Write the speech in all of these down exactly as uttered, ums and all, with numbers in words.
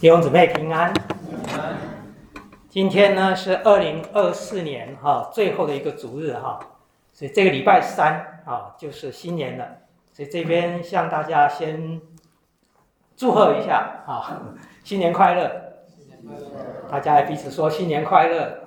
弟兄姊妹平安。今天呢是二零二四年哈最后的一个主日哈，所以这个礼拜三啊就是新年了，所以这边向大家先祝贺一下啊，新年快乐！大家彼此说新年快乐。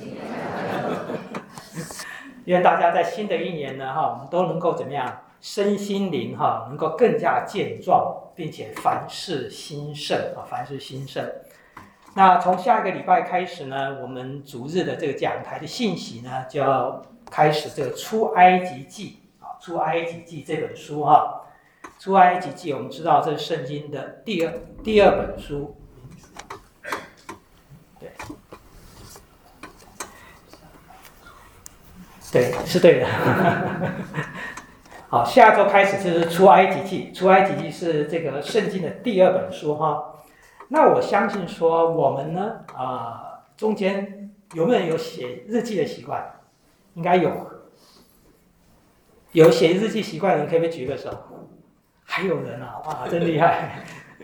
愿大家在新的一年呢哈，我们都能够怎么样？身心灵哈能够更加健壮，并且凡事兴盛啊，凡事兴盛。那从下一个礼拜开始呢，我们主日的这个讲台的信息呢，就要开始这个出埃及记啊，出埃及记这本书哈。出埃及记我们知道这是圣经的第二第二本书，对，对，是对的。好，下周开始就是出埃及记，出埃及记是这个圣经的第二本书哈。那我相信说我们呢，啊、呃，中间有没有人有写日记的习惯？应该有。有写日记习惯的人可不可以举个手？还有人啊，哇，真厉害，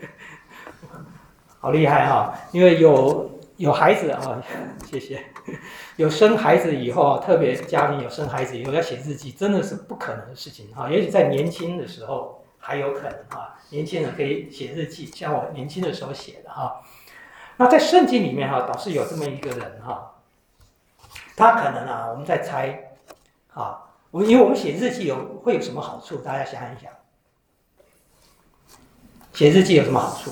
好厉害哈！因为有有孩子啊，谢谢。有生孩子以后，特别家庭有生孩子以后要写日记，真的是不可能的事情哈。也许在年轻的时候还有可能哈，年轻人可以写日记，像我年轻的时候写的哈。那在圣经里面哈，倒是有这么一个人哈，他可能啊，我们在猜啊，我们因为我们写日记有会有什么好处？大家想一想，写日记有什么好处？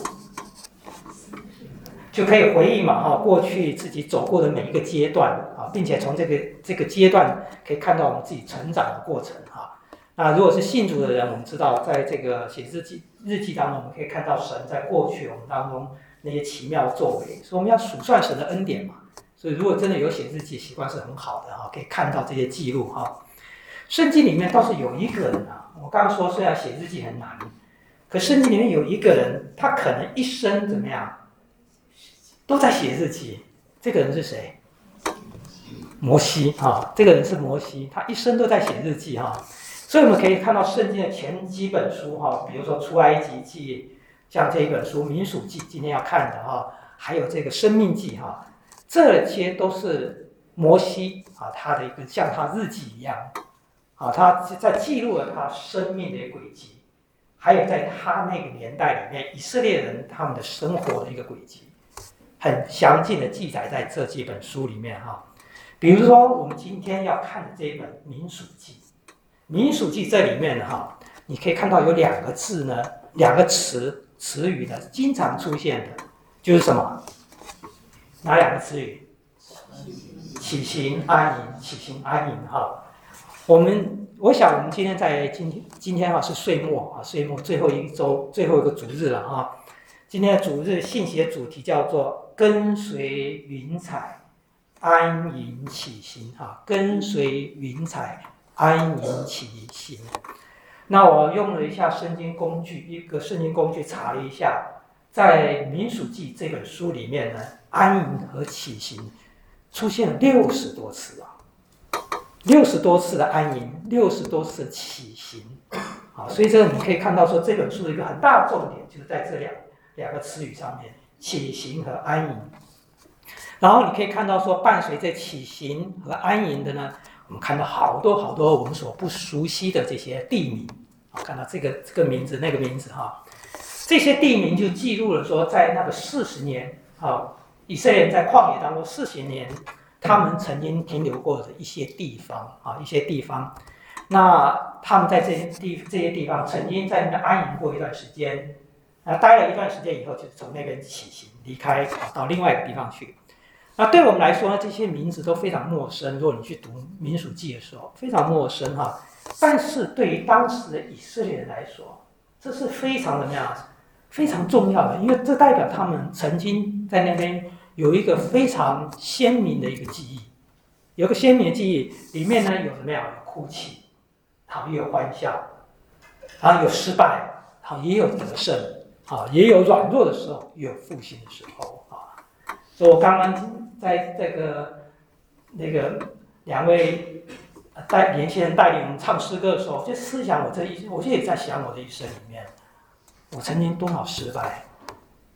就可以回忆嘛哈，过去自己走过的每一个阶段啊，并且从这个这个阶段可以看到我们自己成长的过程哈。那如果是信主的人，我们知道在这个写日记日记当中，我们可以看到神在过去我们当中那些奇妙作为，所以我们要数算神的恩典嘛。所以如果真的有写日记习惯是很好的哈，可以看到这些记录哈。圣经里面倒是有一个人啊，我刚刚说虽然写日记很难，可圣经里面有一个人，他可能一生怎么样？都在写日记，这个人是谁？摩西哈，这个人是摩西，他一生都在写日记哈。所以我们可以看到圣经的前几本书哈，比如说出埃及记，像这一本书民数记，今天要看的哈，还有这个生命记哈，这些都是摩西啊他的一个像他日记一样啊，他在记录了他生命的轨迹，还有在他那个年代里面以色列人他们的生活的一个轨迹。很详尽的记载在这几本书里面哈，比如说我们今天要看的这一本《民数记》，《民数记》这里面哈，你可以看到有两个字呢，两个词词语呢，经常出现的，就是什么？哪两个词语？起行安营，起行安营哈。我们我想我们今天在今天今天啊是岁末啊，岁末最后一周最后一个主日了哈。今天的主日信息的主题叫做跟随云彩，安营起行啊！跟随云彩，安营起行。那我用了一下圣经工具，一个圣经工具查了一下，在民数记这本书里面呢，安营和起行出现了六十多次啊，六十多次的安营，六十多次的起行啊，所以这个你可以看到说这本书的一个很大的重点就是在这两。两个词语上面，起行和安营。然后你可以看到说，伴随着起行和安营的呢，我们看到好多好多我们所不熟悉的这些地名啊，看到这个这个名字那个名字哈，这些地名就记录了说，在那个四十年啊，以色列人在旷野当中四十年，他们曾经停留过的一些地方啊，一些地方。那他们在这些地这些地方曾经在那边安营过一段时间。那待了一段时间以后，就从那边起行离开，到另外一个地方去。那对我们来说呢，这些名字都非常陌生。如果你去读《民数记》的时候，非常陌生哈。但是对于当时的以色列人来说，这是非常怎么样？非常重要的，因为这代表他们曾经在那边有一个非常鲜明的一个记忆，有个鲜明的记忆，里面呢有怎么样？有哭泣，好，也有欢笑，然后有失败，好，也有得胜。啊，也有软弱的时候，也有复兴的时候啊。所以我刚刚在这个那个两位带年轻人带领我们唱诗歌的时候，就思想我这一，我就也在想我的一生里面，我曾经多少失败，我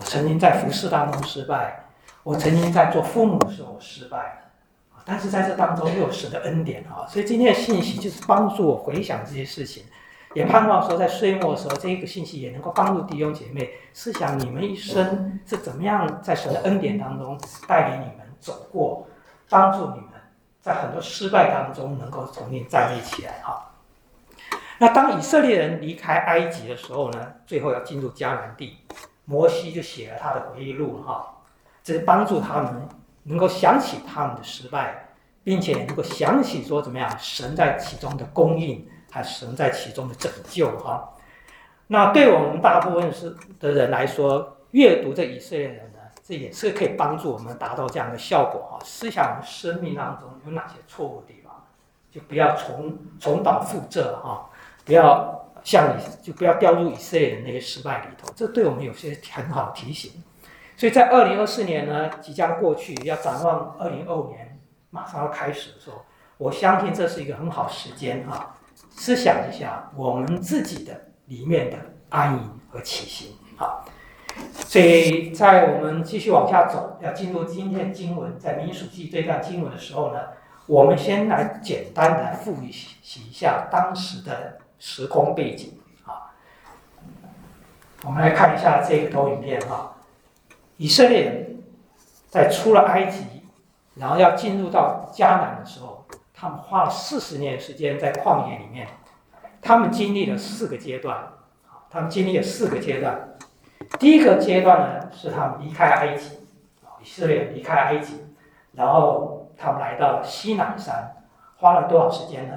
曾经在服侍当中失败，我曾经在做父母的时候失败，但是在这当中又有神的恩典啊，所以今天的信息就是帮助我回想这些事情，也盼望说在岁末的时候，这个信息也能够帮助弟兄姐妹思想你们一生是怎么样在神的恩典当中带领你们走过，帮助你们在很多失败当中能够重新站立起来哈。那当以色列人离开埃及的时候呢，最后要进入迦南地，摩西就写了他的回忆录哈，这是帮助他们能够想起他们的失败，并且能够想起说怎么样神在其中的供应，还神在其中的拯救哈。那对我们大部分是的人来说，阅读这以色列人呢，这也是可以帮助我们达到这样的效果哈。思想我们生命当中有哪些错误的地方，就不要重重蹈覆辙哈。不要像你，就不要掉入以色列人那些失败里头，这对我们有些很好的提醒。所以在二零二四年呢，即将过去，要展望二零二五年马上要开始的时候，我相信这是一个很好时间啊，思想一下我们自己的里面的安逸和起行啊。所以在我们继续往下走，要进入今天的经文，在民数记这段经文的时候呢，我们先来简单的复习一下当时的时空背景啊，我们来看一下这个投影片哈。以色列人在出了埃及，然后要进入到迦南的时候，他们花了四十年时间在旷野里面，他们经历了四个阶段，他们经历了四个阶段。第一个阶段呢，是他们离开埃及，以色列人离开埃及，然后他们来到了西乃山，花了多少时间呢？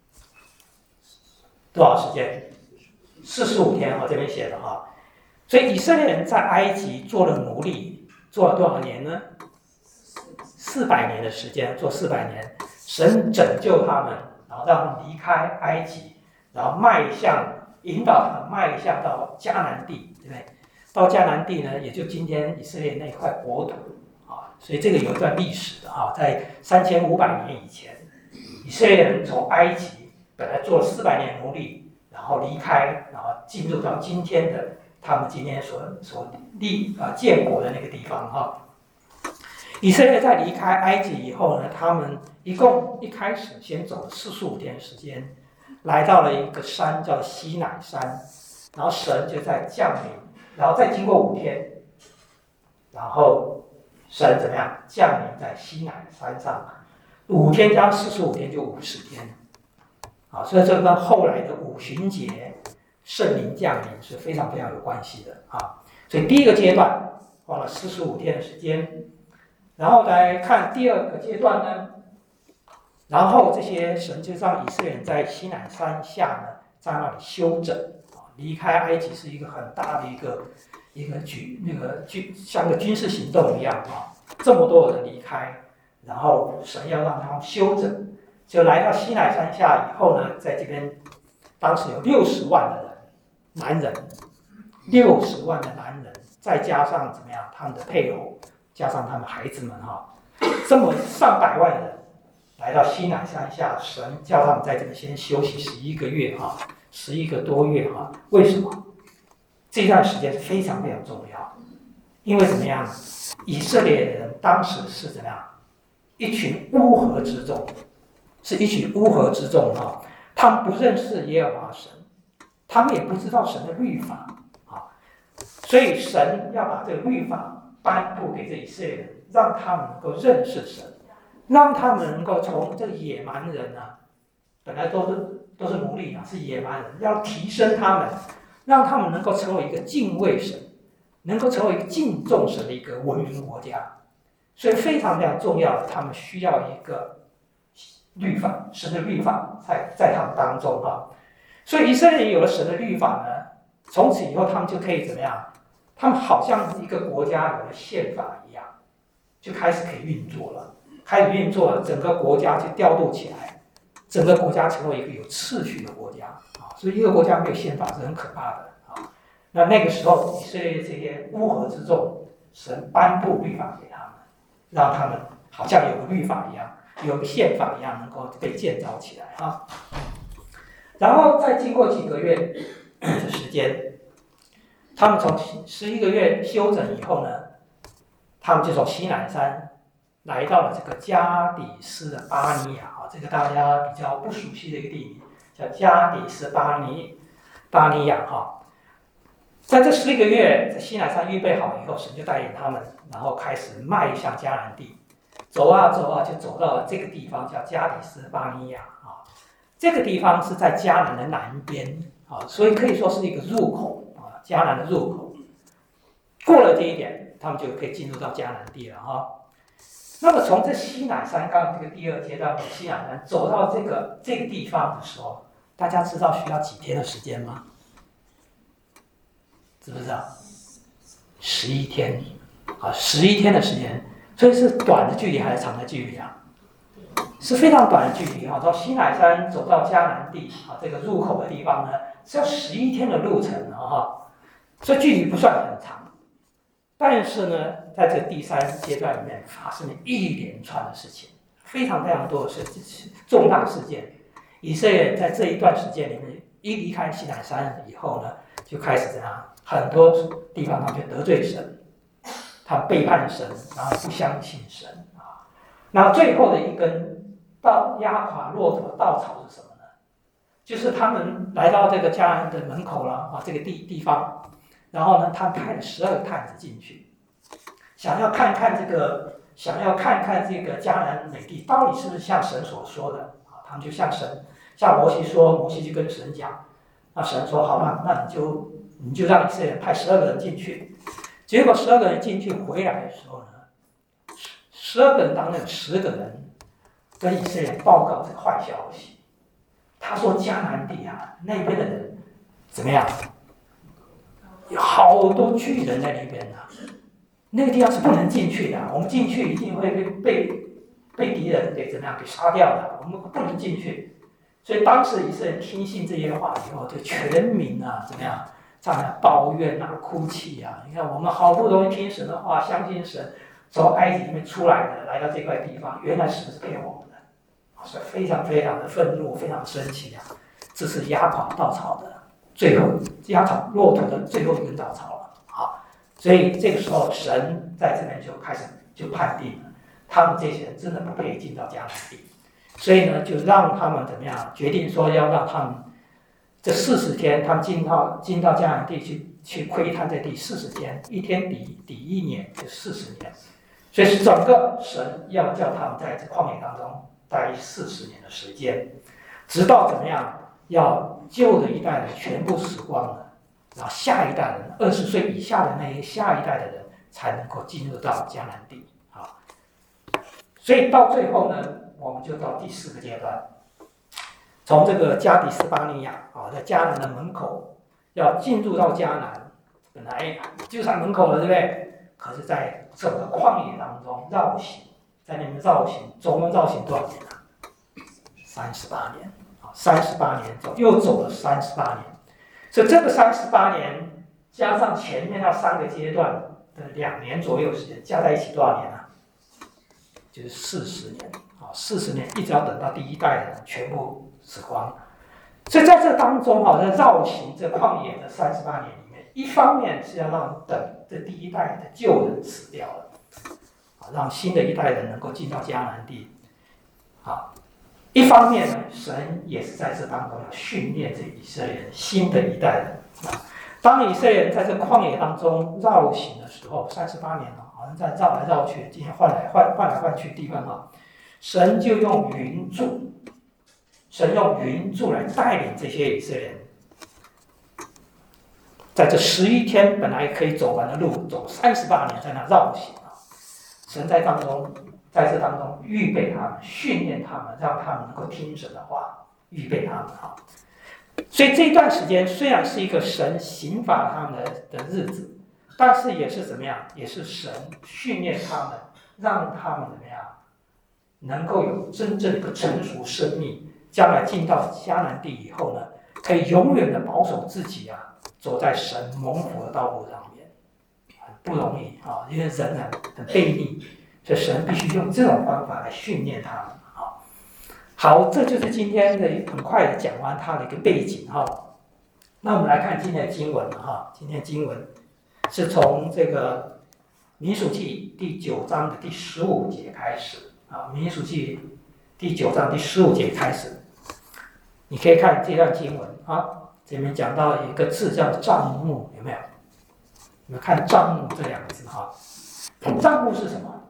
多少时间？四十五天，我这边写的哈。所以以色列人在埃及做了奴隶，做了多少年呢？四百年的时间，做四百年。神拯救他们，然后让他们离开埃及，然后迈向引导他们迈向到迦南地，对不对？到迦南地呢，也就今天以色列那块国土啊。所以这个有一段历史的哈，在三千五百年以前，以色列人从埃及本来做了四百年奴隶，然后离开，然后进入到今天的他们今天所所立啊建国的那个地方哈。以色列在离开埃及以后呢，他们一共一开始先走了四十五天时间，来到了一个山叫西乃山，然后神就在降临，然后再经过五天，然后神怎么样降临在西乃山上？五天加四十五天就五十天。啊，所以这跟后来的五旬节圣灵降临是非常非常有关系的啊。所以第一个阶段花了四十五天的时间，然后来看第二个阶段呢，然后这些神就让以色列人在西乃山下呢，在那里休整啊。离开埃及是一个很大的一个一个举那个军像个军事行动一样啊，这么多人离开，然后神要让他们休整。就来到西乃山下以后呢，在这边当时有六十万的人，男人，六十万的男人，再加上怎么样，他们的配偶，加上他们孩子们哈，这么上百万人来到西乃山下，神叫他们在这边先休息十一个月哈，十一个多月哈。为什么？这段时间是非常非常重要，因为怎么样，以色列人当时是怎么样，一群乌合之众。是一群乌合之众哈，他们不认识耶和华神，他们也不知道神的律法啊，所以神要把这个律法颁布给这以色列人，让他们能够认识神，让他们能够从这个野蛮人啊，本来都是都是奴隶啊，是野蛮人，要提升他们，让他们能够成为一个敬畏神，能够成为一个敬重神的一个文明国家，所以非常非常重要，他们需要一个律法，神的律法在在他们当中哈，所以以色列有了神的律法呢，从此以后他们就可以怎么样？他们好像一个国家有了宪法一样，就开始可以运作了，开始运作了，整个国家就调度起来，整个国家成为一个有秩序的国家啊。所以一个国家没有宪法是很可怕的啊。那那个时候以色列这些乌合之众，神颁布律法给他们，让他们好像有个律法一样。有个宪法一样能够被建造起来啊，然后再经过几个月的时间， 他们从十一个月休整以后呢，他们就从西乃山来到了这个加底斯的巴尼亚啊，这个大家比较不熟悉的一个地名，叫加底斯巴尼巴尼亚哈。在这十一个月，在西乃山预备好以后，神就带领他们，然后开始迈向迦南地，走啊走啊，就走到了这个地方，叫加底斯巴尼亚啊。这个地方是在迦南的南边啊，所以可以说是一个入口啊，迦南的入口。过了这一点，他们就可以进入到迦南地了哈。那么从这西乃山，刚刚这个第二阶段的西乃山走到这个这个地方的时候，大家知道需要几天的时间吗？知不知道？十一天啊，十一天的时间，所以是短的距离还是长的距离啊？是非常短的距离啊！从西乃山走到迦南地啊，这个入口的地方呢，是要十一天的路程啊，所以距离不算很长。但是呢，在这第三阶段里面发生了一连串的事情，非常非常多的事情，重大事件。以色列人在这一段时间里面，一离开西乃山以后呢，就开始怎样？很多地方他们就得罪神，他们背叛神，然后不相信神啊。然后最后的一根到压垮骆驼的稻草是什么呢？就是他们来到这个迦南的门口了啊，这个地地方。然后呢，他们派了十二个探子进去，想要看看这个，想要看看这个迦南美地到底是不是像神所说的啊？他们就向神，向摩西说，摩西就跟神讲，那神说好吧，那你就你就让以色列人派十二个人进去。结果十二个人进去回来的时候呢，十二个人当中有十个人跟以色列人报告这个坏消息，他说迦南地啊那边的人怎么样？有好多巨人在那边呢、啊，那个地方是不能进去的。我们进去一定会被被被敌人给怎么样给杀掉的，我们不能进去。所以当时以色列人听信这些话以后，就全民啊怎么样，在那抱怨啊、哭泣啊。你看，我们好不容易听神的话，相信神，从埃及里面出来的，来到这块地方，原来神是骗我们的，所以非常非常的愤怒，非常生气啊。这是压垮稻草的。最后压垮骆驼的最后一根稻草了，好，所以这个时候神在这边就开始就判定了，他们这些人真的不配进到迦南地，所以呢，就让他们怎么样，决定说要让他们这四十天，他们进到进到迦南地去去窥探这地四十天，一天抵抵一年，就四十年，所以整个神要叫他们在这旷野当中待四十年的时间，直到怎么样？要旧的一代人全部死光了，然后下一代人二十岁以下的那些下一代的人才能够进入到迦南地啊。所以到最后呢，我们就到第四个阶段，从这个加底斯巴尼亚啊，在迦南的门口要进入到迦南，本来就在门口了，对不对？可是，在整个旷野当中绕行，在那边绕行，总共绕行多少年啊？三十八年。三十八年走，又走了三十八年，所以这个三十八年加上前面那三个阶段的两年左右时间，加在一起多少年啊？就是四十年啊，四十年一直要等到第一代人全部死光。所以在这当中啊，在绕行这旷野的三十八年里面，一方面是要让等这第一代的旧人死掉了，啊，让新的一代人能够进到迦南地，啊。一方面呢，神也是在这当中要训练这以色列人新的一代人啊。当以色列人在这旷野当中绕行的时候，三十八年了，好像在绕来绕去，今天换来换换来换去的地方啊，神就用云柱，神用云柱来带领这些以色列人，在这十一天本来可以走完的路，走三十八年在那绕行啊。神在当中。在这当中预备他们，训练他们，让他们能够听神的话，预备他们哈。所以这一段时间虽然是一个神刑罚他们的的日子，但是也是怎么样？也是神训练他们，让他们怎么样，能够有真正的成熟生命，将来进到迦南地以后呢，可以永远的保守自己啊，走在神蒙福的道路上面，很不容易啊，因为人很很悖逆。所以神必须用这种方法来训练他们啊。好，这就是今天的很快的讲完他的一个背景哈。 那我们来看今天的经文哈，今天经文是从这个民数记第九章的第十五节开始啊，民数记第九章第十五节开始，你可以看这段经文啊，这边讲到一个字叫帐幕，有没有？你们看帐幕这两个字哈，帐幕是什么？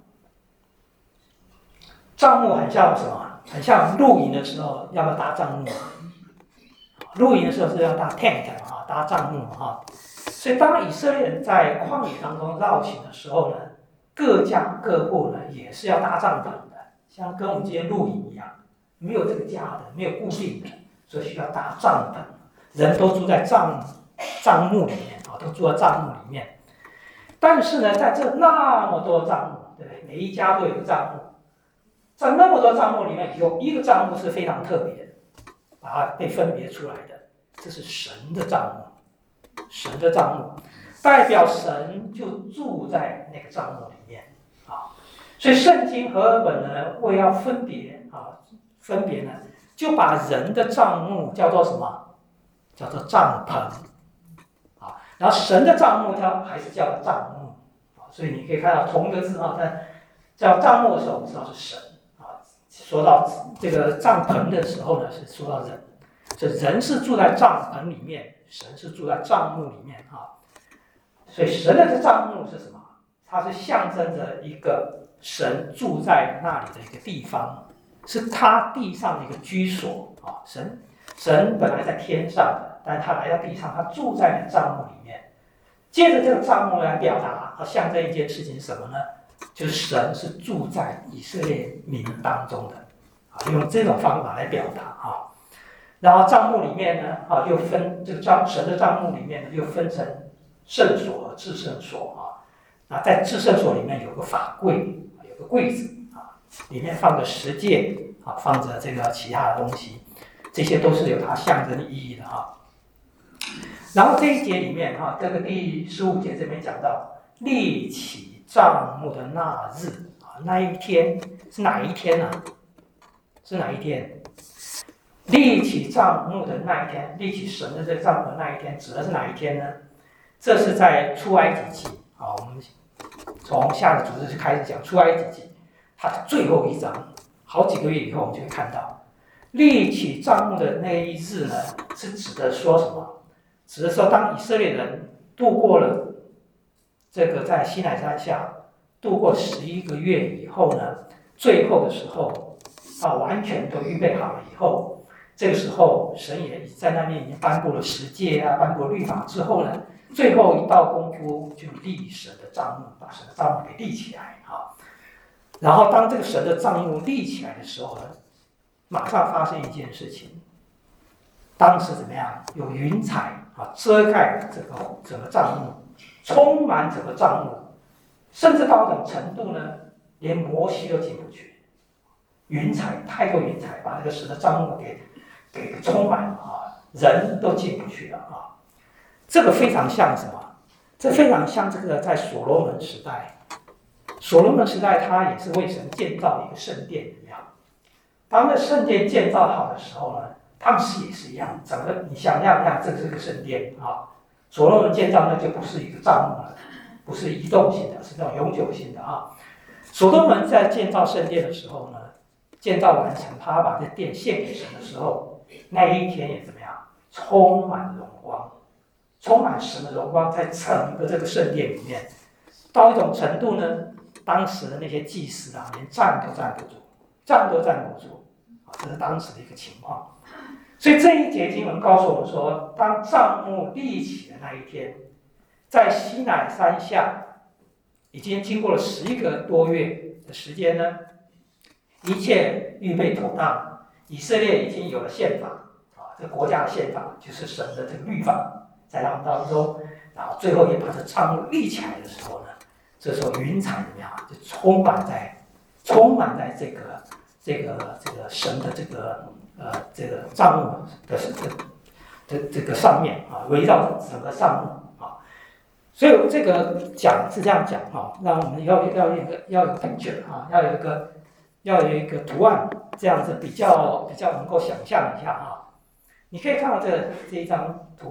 帐幕很像什么？很像露营的时候要不要搭帐幕？露营的时候是要搭 tent 啊，搭帐幕哈。所以当以色列人在旷野当中绕行的时候呢，各家各户呢也是要搭帐篷的，像跟我们今天露营一样，没有这个家的，没有固定的，所以需要搭帐篷，人都住在帐帐幕里面啊，都住在帐幕里面。但是呢，在这那么多帐幕，对不对？每一家都有个帐幕，在那么多帐幕里面，有一个帐幕是非常特别的。把它被分别出来的，这是神的帐幕，神的帐幕代表神就住在那个帐幕里面啊。所以圣经和合本呢，为要分别啊，分别呢，就把人的帐幕叫做什么？叫做帐篷啊。然后神的帐幕叫还是叫帐幕啊。所以你可以看到同一个字啊，在叫帐幕的时候，我们知道是神。说到这个帐篷的时候呢，是说到人，这人是住在帐篷里面，神是住在帐幕里面啊。所以神的这帐幕是什么？它是象征着一个神住在那里的一个地方，是他地上的一个居所啊。神神本来在天上的，但是他来到地上，他住在那帐幕里面。借着这个帐幕来表达和象征一件事情是什么呢？就是神是住在以色列民当中的，啊，用这种方法来表达啊。然后帐幕里面呢，啊，又分这个帐神的帐幕里面呢，又分成圣所和至圣所啊。啊，在至圣所里面有个法柜，有个柜子啊，里面放着十诫啊，放着这个其他的东西，这些都是有它象征意义的哈。然后这一节里面哈，这个第十五节这边讲到立起帐幕的那日啊，那一天是哪一天呢、啊？是哪一天？立起帐幕的那一天，立起神的这个帐幕的那一天，指的是哪一天呢？这是在出埃及记啊，我们从下个主日就开始讲出埃及记，它的最后一章，好几个月以后我们就会看到，立起帐幕的那一日呢，是指的说什么？指的说当以色列人度过了这个在西乃山下度过十一个月以后呢，最后的时候啊，完全都预备好了以后，这个时候神也在那边已经颁布了十诫啊，颁布律法之后呢，最后一道功夫就立神的帐幕，把神的帐幕给立起来啊。然后当这个神的帐幕立起来的时候呢，马上发生一件事情，当时怎么样？有云彩啊遮盖这个整个帐幕，充满整个帐幕，甚至到一种程度呢，连摩西都进不去。云彩太多云彩，把这个神的帐幕给给充满了啊，人都进不去了啊。这个非常像什么？这非常像这个在所罗门时代，所罗门时代他也是为神建造一个圣殿，怎么样？当那圣殿建造好的时候呢，他们是也是一样，整个你想象一下，这是个圣殿啊。所罗门建造那就不是一个帐幕了，不是移动性的，是那种永久性的啊。所罗门在建造圣殿的时候呢，建造完成，他把这殿献给神的时候，那一天也怎么样？充满荣光，充满神的荣光在整个这个圣殿里面，到一种程度呢，当时的那些祭司啊，连站都站不住，站都站不住啊，这是当时的一个情况。所以这一节经文告诉我们说，当帐幕立起的那一天，在西乃山下，已经经过了十一个多月的时间呢，一切预备妥当，以色列已经有了宪法啊，这国家的宪法就是神的这个律法在他们当中，然后最后也把这帐幕立起来的时候呢，这时候云彩怎么样，就充满在充满在这个这个这个神的这个。呃，这个帐幕的这这这个上面啊，围绕着整个帐幕啊，所以这个讲是这样讲啊，让我们要要有一个要有 picture 啊，要有一个要有一个图案，这样子比较比较能够想象一下啊。你可以看到这这一张图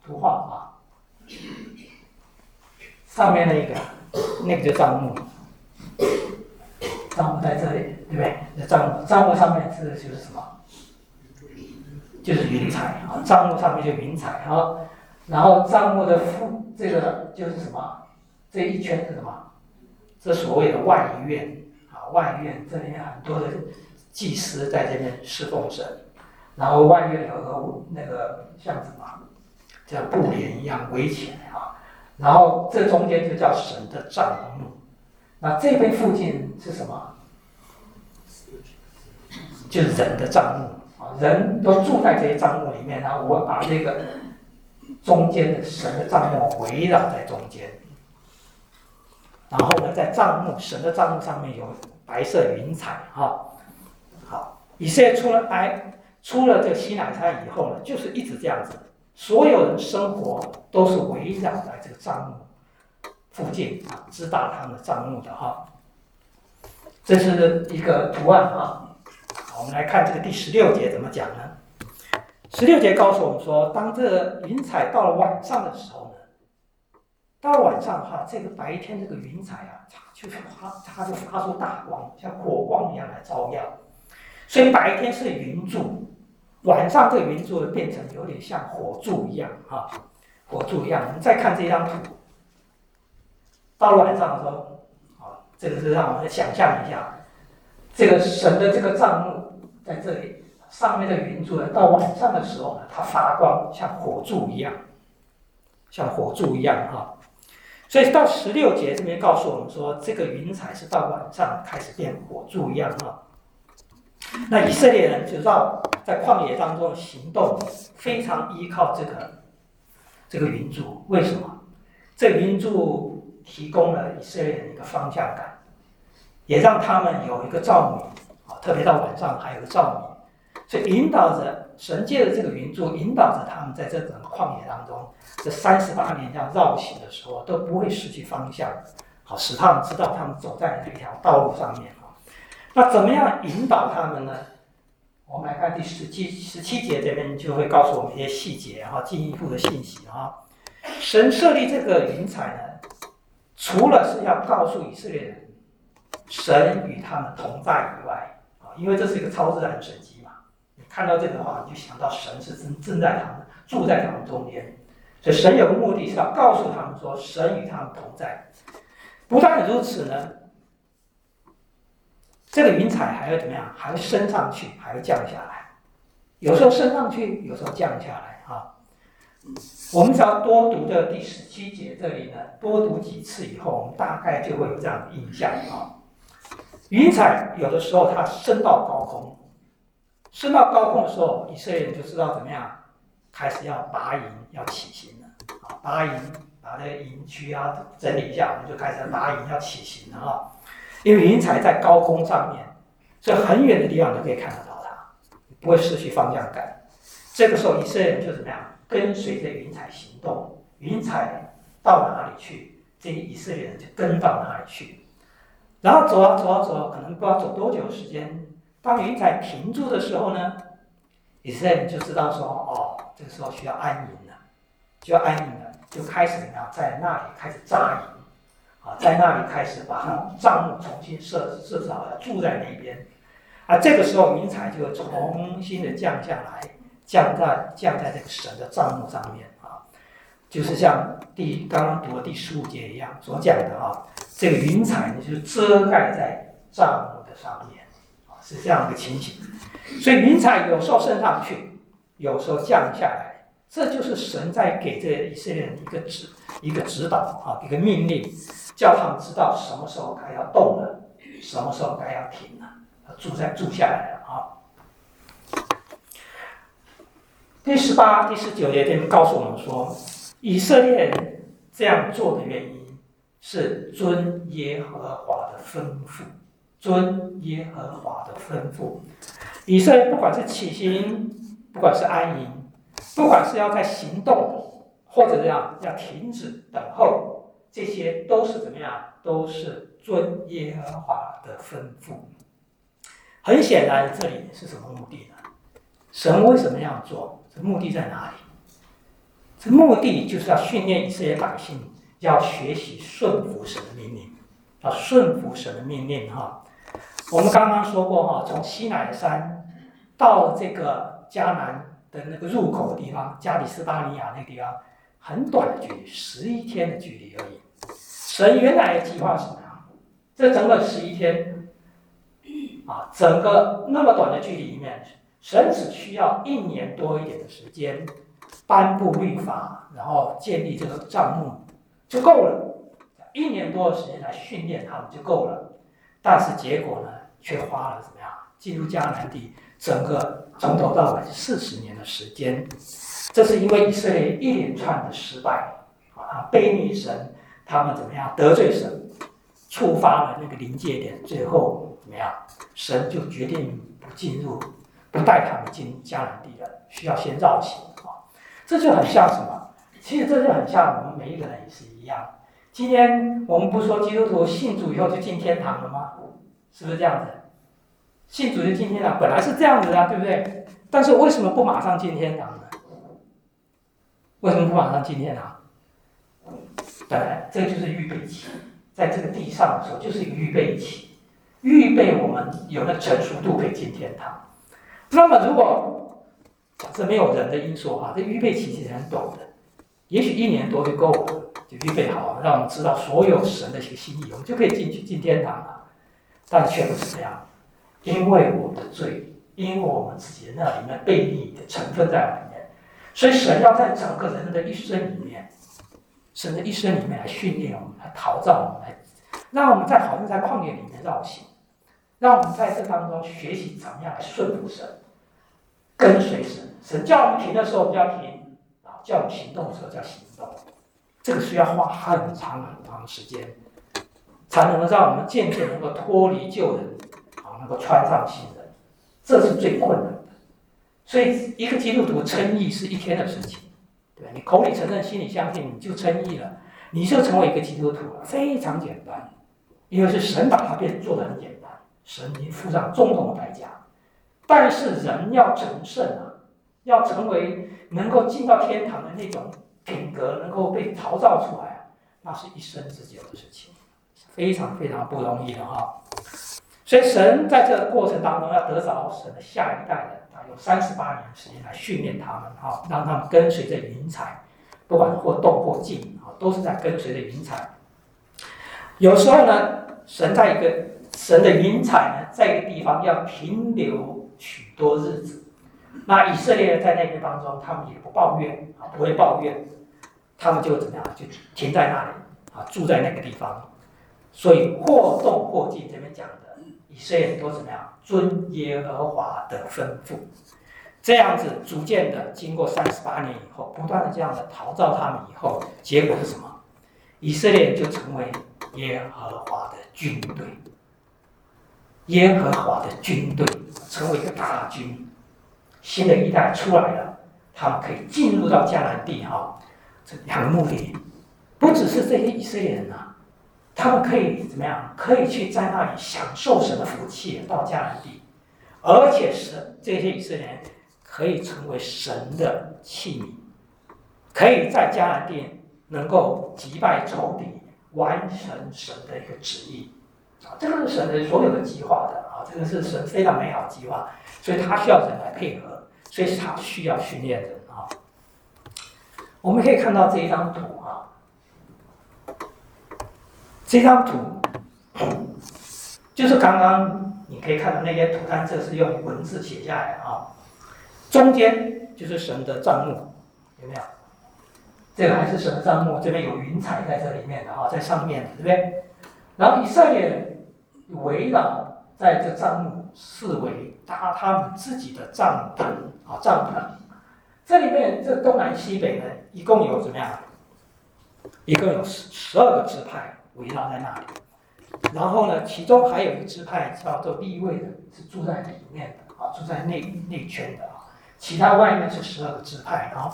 图画啊，上面那个那个就帐幕，帐幕在这里，对不对？那帐幕帐幕上面是就是什么？就是云彩啊，帐幕上面就云彩啊，然后帐幕的附这个就是什么？这一圈是什么？这所谓的外院啊，外院这里很多的祭司在这边侍奉神，然后外院有个那个像什么，像布帘一样围起来啊，然后这中间就叫神的帐幕。那这边附近是什么？就是人的帐幕。人都住在这些帐幕里面，然后我把这个中间的神的帐幕围绕在中间，然后呢，在帐幕神的帐幕上面有白色云彩哈。好，以色列出了埃出了这个西乃山以后呢，就是一直这样子，所有人生活都是围绕在这个帐幕附近啊，支搭他们的帐幕的哈。这是一个图案哈。我们来看这个第十六节怎么讲呢？十六节告诉我们说，当这个云彩到了晚上的时候呢，到了晚上哈，这个白天这个云彩啊，它就发它就发出大光，像火光一样来照耀。所以白天是云柱，晚上这个云柱变成有点像火柱一样哈，火柱一样。我们再看这张图，到了晚上的时候，啊，这个是让我们想象一下，这个神的这个帐幕。在这里，上面的云柱呢，到晚上的时候呢，它发光，像火柱一样，像火柱一样哈。所以到十六节这边告诉我们说，这个云彩是到晚上开始变火柱一样哈。那以色列人就绕在旷野当中行动，非常依靠这个这个云柱。为什么？这个云柱提供了以色列人一个方向感，也让他们有一个照明。特别到晚上还有个照明，所以引导着神借着这个云柱，引导着他们在这整个旷野当中，这三十八年这样绕行的时候都不会失去方向，好使他们知道他们走在哪一条道路上面啊。那怎么样引导他们呢？我们来看第十七十七节这边就会告诉我们一些细节哈，进一步的信息啊。神设立这个云彩呢，除了是要告诉以色列人神与他们同在以外。因为这是一个超自然神迹嘛，你看到这个的话，你就想到神是正正在他们住在他们中间，所以神有个目的是要告诉他们说，神与他们同在。不但如此呢，这个云彩还要怎么样？还要升上去，还要降下来。有时候升上去，有时候降下来啊。我们只要多读的第十七节这里呢，多读几次以后，我们大概就会有这样的印象啊。云彩有的时候它升到高空，升到高空的时候，以色列人就知道怎么样，开始要拔营，要起行了。啊，拔营，把这个营区啊整理一下，我们就开始拔营，要起行了啊。因为云彩在高空上面，所以很远的地方都可以看得到它，不会失去方向感。这个时候，以色列人就怎么样，跟随着云彩行动，云彩到哪里去，这些以色列人就跟到哪里去。然后走啊走啊走，可能不知道走多久时间。当云彩停住的时候呢，以色列人就知道说，哦，这个时候需要安营了，就要安营了，就开始怎么样，在那里开始扎营，啊，在那里开始把帐幕重新设设置好了，住在那边。啊，这个时候云彩就重新的降下来，降在降在这个神的帐幕上面啊，就是像第刚刚读的第十五节一样所讲的啊。这个云彩呢，就是遮盖在帐幕的上面，啊，是这样一个情形。所以云彩有时候升上去，有时候降下来，这就是神在给这以色列人一个指一个指导啊，一个命令，叫他们知道什么时候该要动了，什么时候该要停了，住在住下来了啊。第十八、第十九节这边告诉我们说，以色列人这样做的原因。是遵耶和华的吩咐，遵耶和华的吩咐。以色列不管是起行，不管是安营，不管是要在行动，或者这样要停止等候，这些都是怎么样？都是遵耶和华的吩咐。很显然，这里是什么目的呢？神为什么要做？这目的在哪里？ 这目的就是要训练以色列百姓要学习顺服神的命令，要顺服神的命令哈。我们刚刚说过哈，从西乃山到这个迦南的那个入口的地方，加利斯巴尼亚那个地方，很短的距离，十一天的距离而已。神原来的计划是什么样？这整个十一天啊，整个那么短的距离里面，神只需要一年多一点的时间，颁布律法，然后建立这个帐幕就够了。一年多的时间来训练他们就够了。但是结果呢，却花了怎么样？进入迦南地，整个从头到尾四十年的时间。这是因为以色列一连串的失败啊，背逆神，他们怎么样得罪神，触发了那个临界点，最后怎么样？神就决定不进入，不带他们进迦南地了，需要先绕行啊。这就很像什么？其实这就很像我们每一个人也是一样。今天我们不是说基督徒信主以后就进天堂了吗？是不是这样子？信主就进天堂，本来是这样子的、啊，对不对？但是为什么不马上进天堂呢？为什么不马上进天堂？本来这就是预备期，在这个地上的时候就是一个预备期，预备我们有那个成熟度可以进天堂。那么如果假设没有人的因素啊，这预备期其实很短的，也许一年多就够了。就预备好，让我们知道所有神的一个心意，我们就可以进去进天堂了。但却不是这样，因为我们的罪，因为我们自己的那里面悖逆的成分在里面，所以神要在整个人的一生里面，神的一生里面来训练我们，来陶造我们，来让我们在好像在旷野里面绕行，让我们在这当中学习怎么样来顺服神，跟随神。神叫我们停的时候，我们就要停；啊，叫我们行动的时候就要行动。这个需要花很长很长的时间，才能够让我们渐渐能够脱离旧人，啊，能够穿上新人，这是最困难的。所以，一个基督徒称义是一天的事情，对，你口里承认，心里相信，你就称义了，你就成为一个基督徒了，非常简单，因为是神把它变做得很简单，神已经付上种种的代价。但是人要成圣啊，要成为能够进到天堂的那种品格能够被陶造出来，那是一生之久的事情，非常非常不容易的哈。所以神在这个过程当中要得着神的下一代人，他有三十八年的时间来训练他们哈，让他们跟随着云彩，不管或动或静啊，都是在跟随着云彩。有时候呢，神在一个神的云彩呢，在一个地方要停留许多日子。那以色列人在那个当中，他们也不抱怨啊，不会抱怨。他们就怎么样，就停在那里啊，住在那个地方。所以或动或静，这边讲的以色列人都怎么样，遵耶和华的吩咐，这样子逐渐的经过三十八年以后，不断的这样的陶造他们以后，结果是什么？以色列人就成为耶和华的军队，耶和华的军队成为一个大军，新的一代出来了，他们可以进入到迦南地哈。这两个目的，不只是这些以色列人啊，他们可以怎么样？可以去在那里享受神的福气，到迦南地，而且是这些以色列人可以成为神的器皿，可以在迦南地能够击败仇敌，完成神的一个旨意。啊，这个是神的所有的计划的啊，这个是神非常美好的计划，所以他需要人来配合，所以他需要训练人啊。我们可以看到这一张图啊，这张图就是刚刚你可以看到那些图，但这是用文字写下来的啊。中间就是神的帐幕，有没有？这个还是神的帐幕，这边有云彩在这里面的啊，在上面的，对不对？然后以色列人围绕在这帐幕四围搭他们自己的帐篷啊，帐篷。这里面这东南西北呢，一共有怎么样？一共有十二个支派围绕在那里。然后呢，其中还有一个支派叫做利未的，是住在里面的啊，住在内内圈的啊。其他外面是十二个支派啊。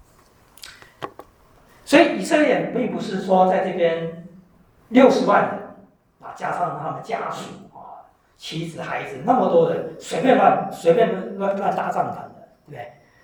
所以以色列人并不是说在这边六十万人啊，加上他们家属啊、妻子、孩子那么多人，随便乱随便乱乱搭帐篷的，对不对？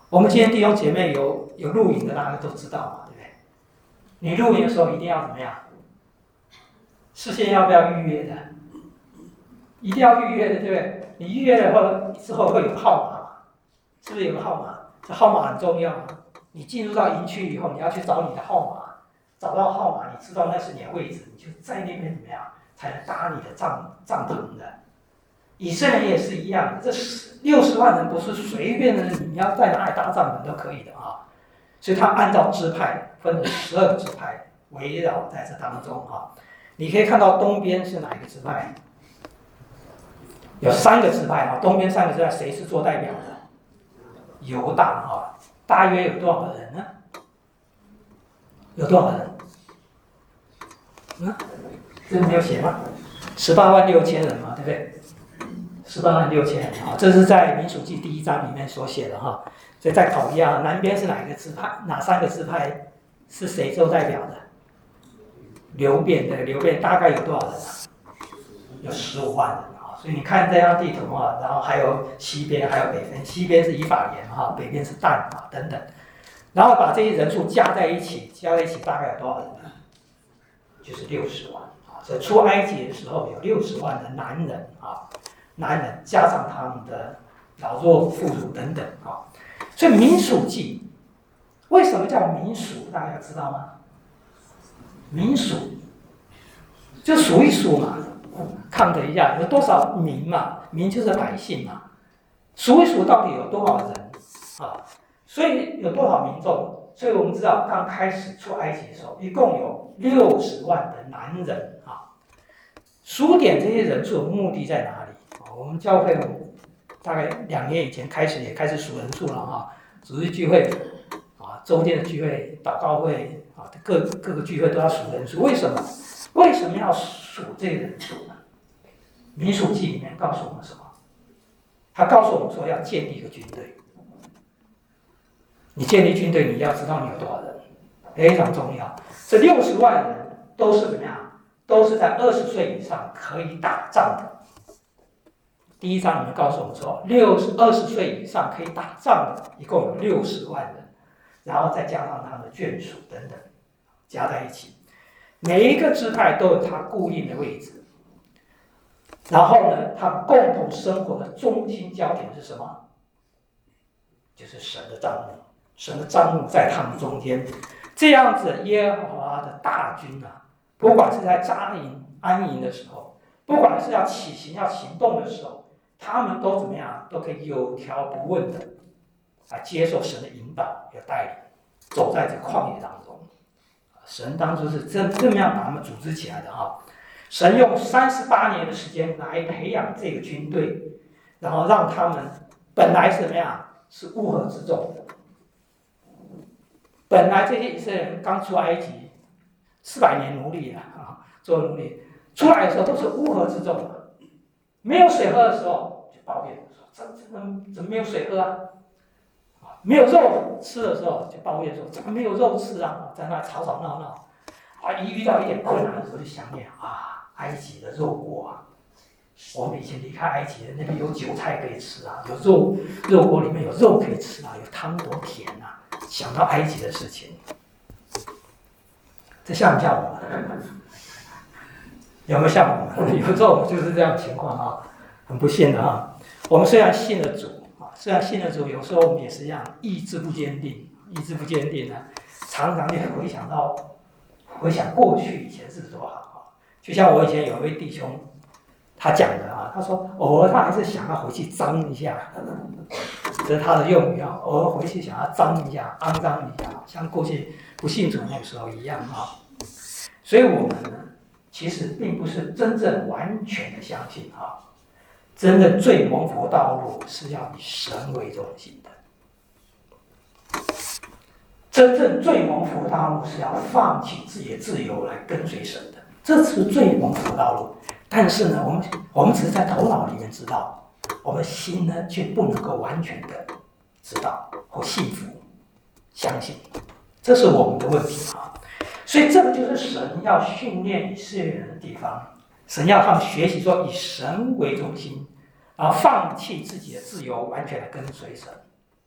我们今天弟兄姐妹有有露营的，大家都知道嘛，对不对？你露营的时候一定要怎么样？事先要不要预约的？一定要预约的，对不对？你预约了后之后会有号码，是不是有个号码？这号码很重要。你进入到营区以后，你要去找你的号码，找到号码，你知道那是你的位置，你就在那边怎么样，才能搭你的帐帐篷的。以色列也是一样，这六十万人不是随便的，你要在哪里搭帐篷都可以的啊。所以他按照支派分了十二个支派，围绕在这当中啊。你可以看到东边是哪一个支派？有三个支派啊，东边三个支派谁是做代表的？犹大啊，大约有多少人呢？有多少人？嗯，这没有写吗？十八万六千人嘛，对不对？十八万六千人啊，这是在民数记第一章里面所写的哈。所以再考虑啊，南边是哪一个支派？哪三个支派是谁做代表的？流变的，流变大概有多少人啊？有十五万人啊。所以你看这张地图啊，然后还有西边，还有北边，西边是以法莲哈，北边是但啊等等，然后把这些人数加在一起，加在一起大概有多少人呢？就是六十万啊。所以出埃及的时候有六十万的男人啊。男人加上他们的老弱妇孺等等啊，所以民数记为什么叫民数？大家知道吗？民数就数一数嘛，看了一下有多少民嘛，民就是百姓嘛，数一数到底有多少人啊？所以有多少民众？所以我们知道刚开始出埃及的时候，一共有六十万的男人啊。数点这些人数的目的在哪里？我们教会大概两年以前开始也开始数人数了哈，主日聚会啊，周天的聚会、祷告会啊，各各个聚会都要数人数。为什么？为什么要数这个人数呢？民数记里面告诉我们什么？他告诉我们说要建立一个军队。你建立军队，你要知道你有多少人，非常重要。这六十万人都是怎么样？都是在二十岁以上可以打仗的。第一章里面告诉我们说，六十二十岁以上可以打仗的，一共有六十万人，然后再加上他们的眷属等等，加在一起，每一个支派都有它固定的位置。然后呢，他们共同生活的中心焦点是什么？就是神的帐幕，神的帐幕在他们中间。这样子，耶和华的大军啊，不管是在扎营安营的时候，不管是要起行要行动的时候，他们都怎么样？都可以有条不紊的来接受神的引导、有带领，走在这旷野当中。神当初是这这么样把他们组织起来的哈。神用三十八年的时间来培养这个军队，然后让他们本来是怎么样？是乌合之众的。本来这些以色列人刚出埃及，四百年奴隶啊，做奴隶，出来的时候都是乌合之众的。没有水喝的时候就抱怨说：“怎怎怎么没有水喝啊？”没有肉吃的时候就抱怨说：“怎么没有肉吃啊？”在那吵吵闹闹，啊，一遇到一点困难的时候就想念啊，埃及的肉锅啊，我们以前离开埃及的那边有韭菜可以吃啊，有肉肉锅里面有肉可以吃啊，有汤多甜啊，想到埃及的事情，这像不像我们？有没有像我们？有时候我们就是这样的情况啊，很不幸的啊。我们虽然信了主啊，虽然信了主，有时候我们也是一样，意志不坚定，意志不坚定呢，常常就回想到，回想过去以前是多好啊。就像我以前有一位弟兄，他讲的啊，他说偶尔他还是想要回去脏一下，这是他的用语啊，偶尔回去想要脏一下、肮脏一下，像过去不信主那个时候一样啊。所以我们呢，其实并不是真正完全的相信啊，真正最蒙福道路是要以神为中心的。真正最蒙福道路是要放弃自己的自由来跟随神的，这是最蒙福道路。但是呢，我们我们只是在头脑里面知道，我们心呢却不能够完全的知道或信服、相信，这是我们的问题啊。所以这个就是神要训练以色列人的地方，神要他们学习说以神为中心，然后放弃自己的自由，完全的跟随神。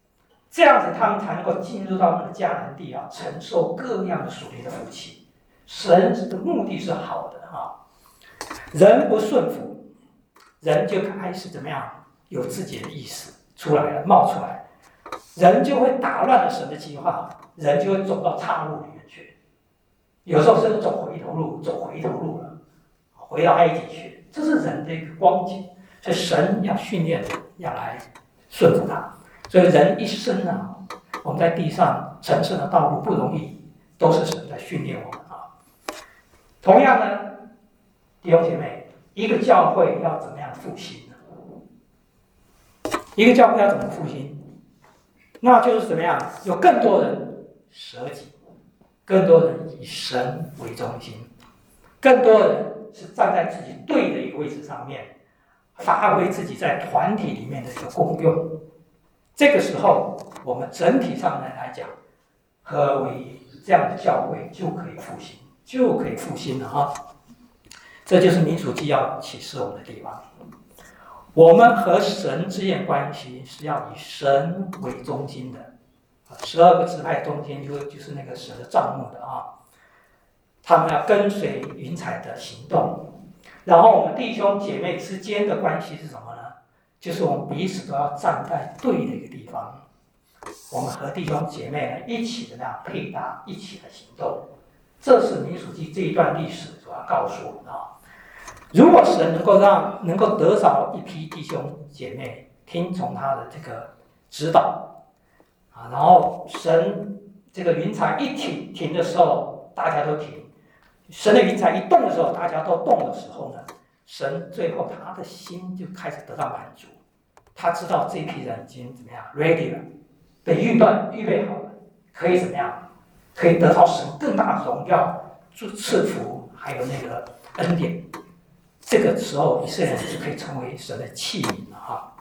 这样子他们才能够进入到那个迦南地啊，承受各样的属灵的福气。神的目的是好的啊，人不顺服，人就开始怎么样，有自己的意识出来了，冒出来，人就会打乱了神的计划，人就会走到岔路里面去，有时候甚至走回头路，走回头路了，回到埃及去，这是人的一个光景。所以神要训练人，要来顺服他。所以人一生啊，我们在地上成圣的道路不容易，都是神在训练我们啊。同样呢，弟兄姐妹，一个教会要怎么样复兴呢？一个教会要怎么复兴？那就是怎么样，有更多人舍己，更多人以神为中心，更多人是站在自己对的一个位置上面，发挥自己在团体里面的一个功用。这个时候，我们整体上来讲，合为一，这样的教会就可以复兴，就可以复兴了啊！这就是民数记要启示我们的地方。我们和神之间关系是要以神为中心的，十二个支派中间就就是那个神的帐幕的啊，他们要跟随云彩的行动。然后我们弟兄姐妹之间的关系是什么呢？就是我们彼此都要站在对的一个地方，我们和弟兄姐妹呢一起的那样配搭，一起的行动。这是民数记这一段历史所要告诉我们的啊。如果神能够让能够得着一批弟兄姐妹听从他的这个指导啊，然后神这个云彩一停停的时候，大家都停；神的云彩一动的时候，大家都动的时候呢，神最后他的心就开始得到满足，他知道这批人已经怎么样 ready 了，被预断预备好了，可以怎么样，可以得到神更大的荣耀、赐福，还有那个恩典。这个时候，以色列人就可以成为神的器皿了哈。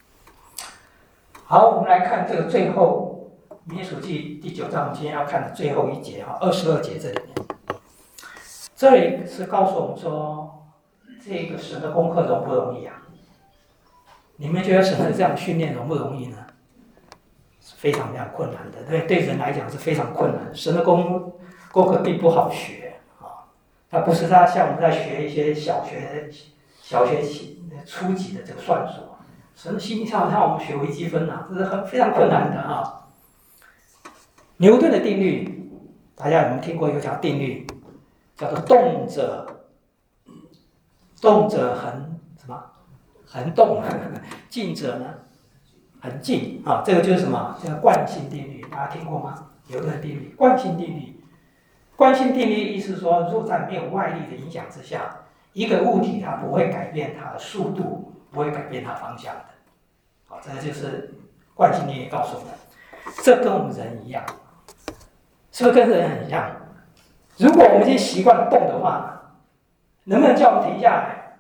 好，我们来看这个最后民数记第九章，我们今天要看的最后一节哈，二十二节这里面，这里是告诉我们说，这个神的功课容不容易啊？你们觉得神的这样训练容不容易呢？是非常非常困难的，对对人来讲是非常困难的。神的功功课并不好学。它不是他像我们在学一些小学、小学起初级的这个算术，神的心像像我们学微积分啊，这是很非常困难的啊。牛顿的定律，大家有没有听过一个叫定律，叫做动者动者恒什么恒动，静者呢恒静啊，这个就是什么？叫惯性定律，大家听过吗？牛顿的定律，惯性定律。惯性定律意思说，如果在没有外力的影响之下，一个物体它不会改变它的速度，不会改变它方向的。好，这个就是惯性定律告诉我们。这跟我们人一样，是不是跟人很像？如果我们已经习惯动的话，能不能叫我们停下来？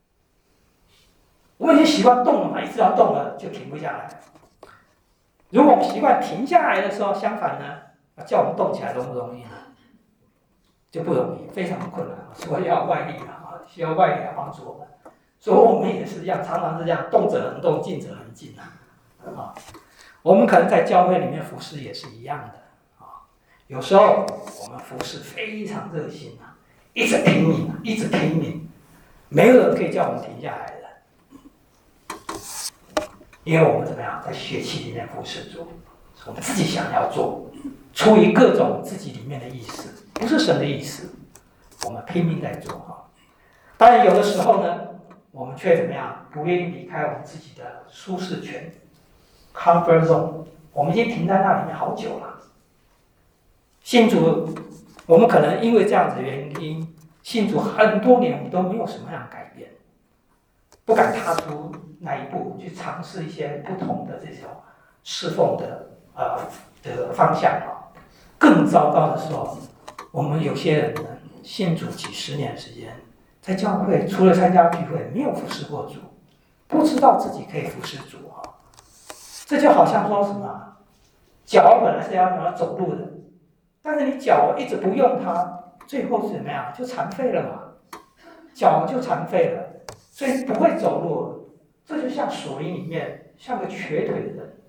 我们已经习惯动了嘛，一直要动了就停不下来。如果我们习惯停下来的时候，相反呢，叫我们动起来容不容易呢？就不容易，非常困难，所以要外力啊，需要外力来帮助我们。所以我们也是一样，常常是这样，动者恒动，静者恒静啊。啊，我们可能在教会里面服侍也是一样的啊。有时候我们服侍非常热心啊，一直拼命啊，一直拼命，没有人可以叫我们停下来的，因为我们怎么样，在血气里面服侍主，我们自己想要做，出于各种自己里面的意思。不是神的意思，我们拼命在做哈。当然，有的时候呢，我们却怎么样？不愿意离开我们自己的舒适圈 （comfort zone）。我们已经停在那里面好久了。信主，我们可能因为这样子的原因，信主很多年，我们都没有什么样的改变，不敢踏出那一步，去尝试一些不同的这种侍奉的呃的方向啊。更糟糕的时候。我们有些人呢，信主几十年时间，在教会除了参加聚会，没有服侍过主，不知道自己可以服侍主啊。这就好像说什么，脚本来是要要走路的，但是你脚一直不用它，最后是怎么样？就残废了嘛，脚就残废了，所以不会走路。这就像属灵里面像个瘸腿的人，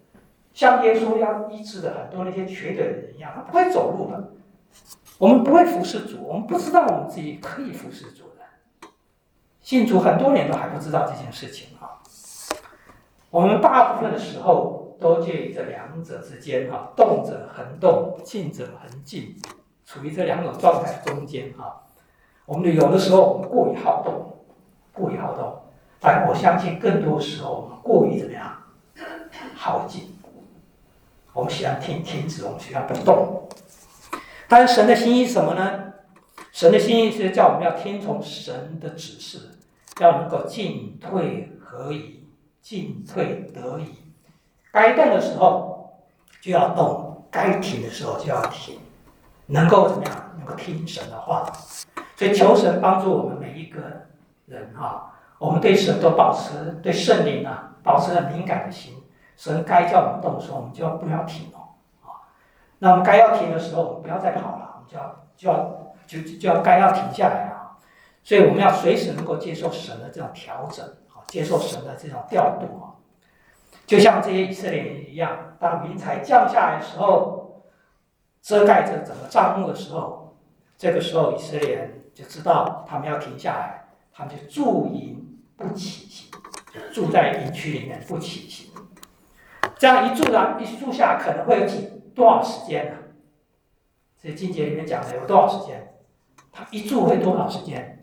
像耶稣要医治的很多那些瘸腿的人一样，他不会走路的。我们不会服侍主，我们不知道我们自己可以服侍主的。信主很多年都还不知道这件事情啊。我们大部分的时候都介于这两者之间哈，动者恒动，静者恒静，处于这两种状态中间哈。我们有的时候我们过于好动，过于好动，但我相信更多时候我们过于怎么样？好静。我们喜欢停停止，我们喜欢不动。但是神的心意是什么呢？神的心意是叫我们要听从神的指示，要能够进退合宜，进退得宜。该动的时候就要动，该停的时候就要停，能够怎么样？能够听神的话。所以求神帮助我们每一个人啊，我们对神都保持对圣灵啊保持很敏感的心。神该叫我们动的时候，我们就要不要停哦啊？那我们该要停的时候，我们不要再跑了，我们就要就要就就要该要停下来啊。所以我们要随时能够接受神的这种调整啊，接受神的这种调度啊。就像这些以色列人一样，当云彩降下来的时候，遮盖着整个帐幕的时候，这个时候以色列人就知道他们要停下来，他们就驻营不起行，住在营区里面不起行。这样一住啊，一住下可能会有几多少时间呢？这经节里面讲的有多少时间？他一住会多少时间？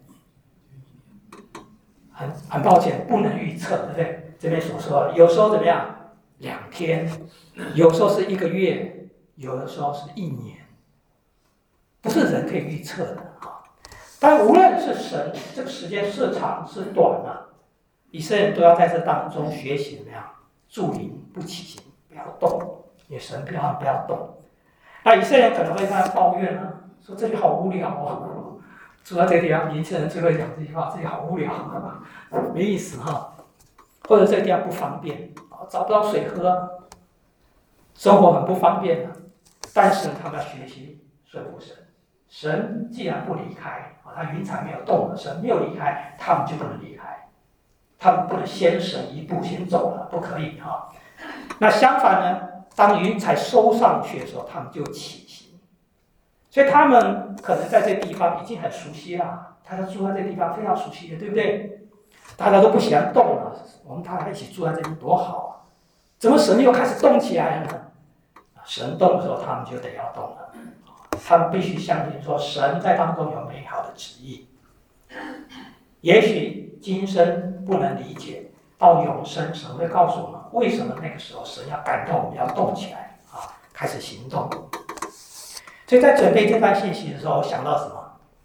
很很抱歉，不能预测，对不对？这边所说的，有时候怎么样？两天，有时候是一个月，有的时候是一年，不是人可以预测的啊。但无论是神这个时间是长是短啊，以色列人都要在这当中学习怎么样？驻营不起行，不要动，也神不要不要动。那以色列人可能会跟他抱怨啊，说这里好无聊哦，住在这个地方，年轻人最会讲这句话，这里好无聊，没意思哈。或者这个地方不方便，找不到水喝，生活很不方便。但是他们要学习顺服神，神既然不离开，他云彩没有动了，神没有离开，他们就不能离开。他们不能先神一步先走了，不可以哈。那相反呢，当云彩收上去的时候，他们就起行。所以他们可能在这个地方已经很熟悉了，大家住在这个地方非常熟悉的，对不对？大家都不喜欢动了，我们大家一起住在这边多好啊！怎么神又开始动起来了呢？神动的时候，他们就得要动了。他们必须相信说，神在当中有美好的旨意。也许今生不能理解，到永生神会告诉我们为什么那个时候神要感动我们要动起来啊，开始行动。所以在准备这段信息的时候，我想到什么？